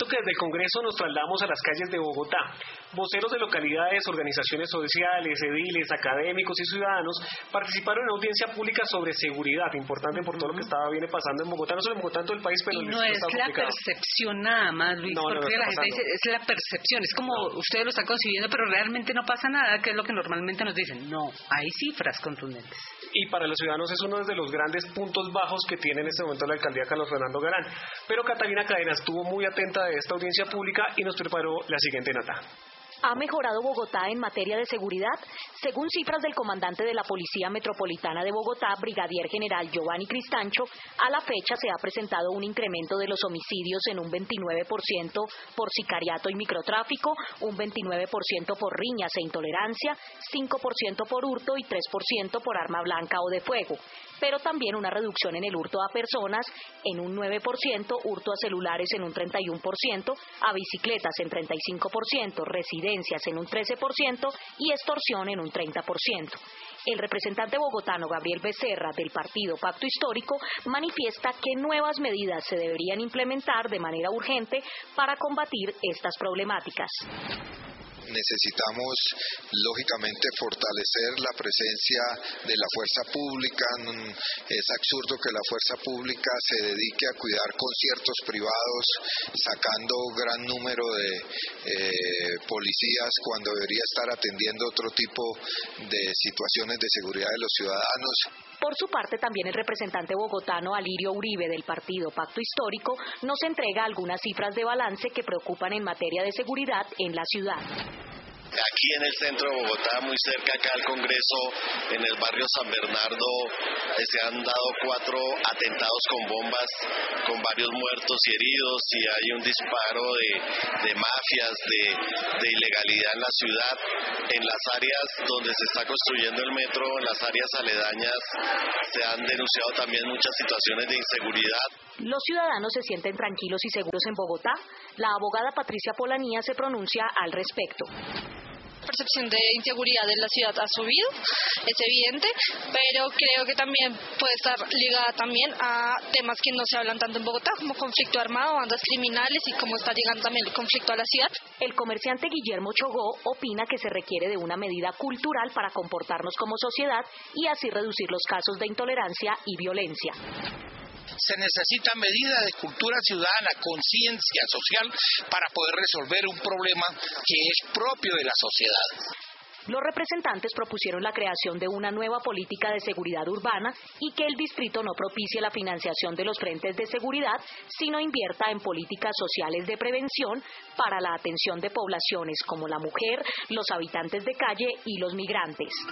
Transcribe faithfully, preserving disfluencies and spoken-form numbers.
que desde el Congreso nos trasladamos a las calles de Bogotá. Voceros de localidades, organizaciones sociales, ediles, académicos y ciudadanos participaron en una audiencia pública sobre seguridad, importante por todo lo que estaba viene pasando en Bogotá, no solo en Bogotá, en todo el país, pero y en no es la complicado. percepción nada más, Luis, no, porque no la gente dice, es la percepción, es como no. ustedes lo están concibiendo, pero realmente no pasa nada, que es lo que normalmente nos dicen. No, hay cifras contundentes. Y para los ciudadanos es uno de los grandes puntos bajos que tiene en este momento la alcaldía Carlos Fernando Galán. Pero Catalina Cadena estuvo muy atenta de esta audiencia pública y nos preparó la siguiente nota. ¿Ha mejorado Bogotá en materia de seguridad? Según cifras del comandante de la Policía Metropolitana de Bogotá, Brigadier General Giovanni Cristancho, a la fecha se ha presentado un incremento de los homicidios en un veintinueve por ciento por sicariato y microtráfico, un veintinueve por ciento por riñas e intolerancia, cinco por ciento por hurto y tres por ciento por arma blanca o de fuego. Pero también una reducción en el hurto a personas en un nueve por ciento, hurto a celulares en un treinta y uno por ciento, a bicicletas en treinta y cinco por ciento, residencias en un trece por ciento y extorsión en un treinta por ciento. El representante bogotano Gabriel Becerra del partido Pacto Histórico manifiesta que nuevas medidas se deberían implementar de manera urgente para combatir estas problemáticas. Necesitamos, lógicamente, fortalecer la presencia de la fuerza pública. Es absurdo que la fuerza pública se dedique a cuidar conciertos privados, sacando gran número de eh, policías cuando debería estar atendiendo otro tipo de situaciones de seguridad de los ciudadanos. Por su parte, también el representante bogotano Alirio Uribe del partido Pacto Histórico nos entrega algunas cifras de balance que preocupan en materia de seguridad en la ciudad. Aquí en el centro de Bogotá, muy cerca acá al Congreso, en el barrio San Bernardo, se han dado cuatro atentados con bombas, con varios muertos y heridos, y hay un disparo de, de mafias, de, de ilegalidad en la ciudad. En las áreas donde se está construyendo el metro, en las áreas aledañas, se han denunciado también muchas situaciones de inseguridad. ¿Los ciudadanos se sienten tranquilos y seguros en Bogotá? La abogada Patricia Polanía se pronuncia al respecto. La percepción de inseguridad de la ciudad ha subido, es evidente, pero creo que también puede estar ligada también a temas que no se hablan tanto en Bogotá, como conflicto armado, bandas criminales y cómo está llegando también el conflicto a la ciudad. El comerciante Guillermo Chogó opina que se requiere de una medida cultural para comportarnos como sociedad y así reducir los casos de intolerancia y violencia. Se necesita medida de cultura ciudadana, conciencia social para poder resolver un problema que es propio de la sociedad. Los representantes propusieron la creación de una nueva política de seguridad urbana y que el distrito no propicie la financiación de los frentes de seguridad, sino invierta en políticas sociales de prevención para la atención de poblaciones como la mujer, los habitantes de calle y los migrantes.